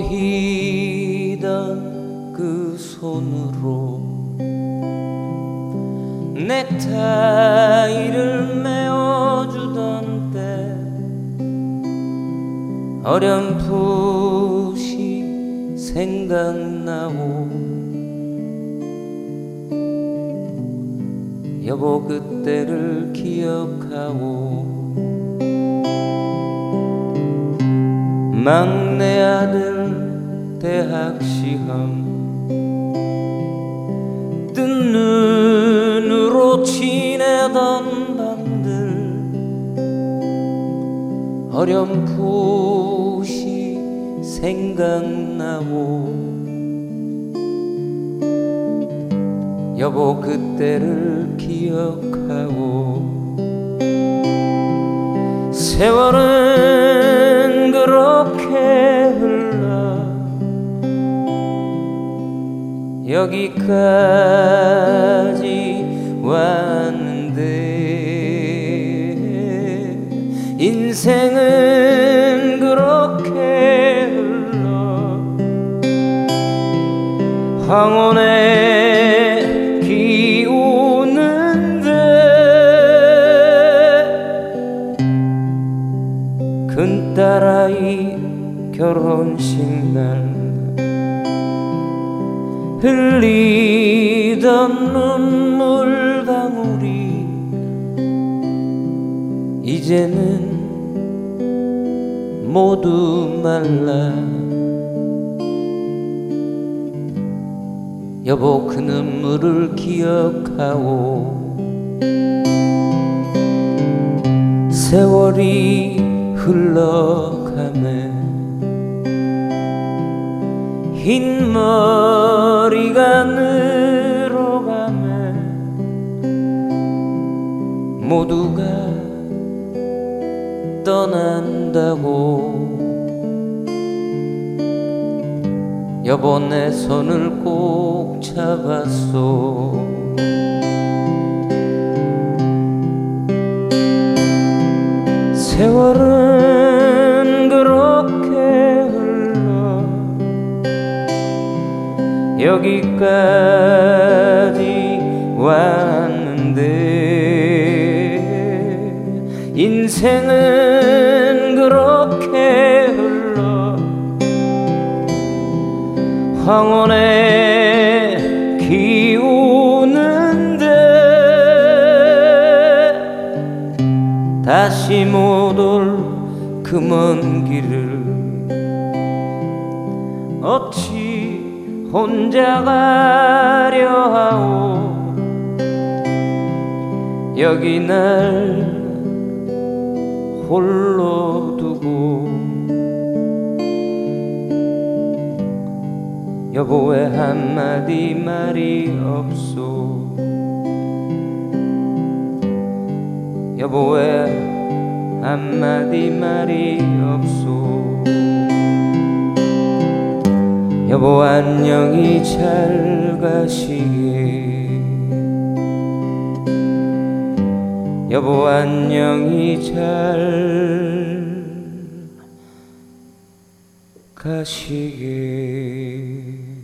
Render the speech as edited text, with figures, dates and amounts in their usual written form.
보이던 그 손으로 넥타이를 메어주던 때 어렴풋이 생각나오. 여보 그때를 기억하오. 막내 아들 대학 시험 뜬 눈으로 지내던 밤들 어렴풋이 생각나고 여보 그때를 기억하고 세월은 그렇게 흘러 여기까지 왔는데 인생은 그렇게 흘러 황혼에 기우는데 큰딸아이 결혼식 날 흘리던 눈물 방울이 이제는 모두 말라. 여보 그 눈물을 기억하오. 세월이 흘러가네 흰 머리가 늘어가네 모두가 떠난다고. 여보 내 손을 꼭 잡았소. 세월은 그렇게 흘러 여기까지 왔는데 인생은 그렇게 흘러 황혼에 기우는데 다시 못 올 그 먼 길을 어찌 혼자 가려 하오. 여기 날 홀로 두고 여보 왜 한마디 말이 없소. 여보 왜 한마디 말이 없소. 여보 안녕히 잘 가시게. 여보 안녕히 잘 가시게.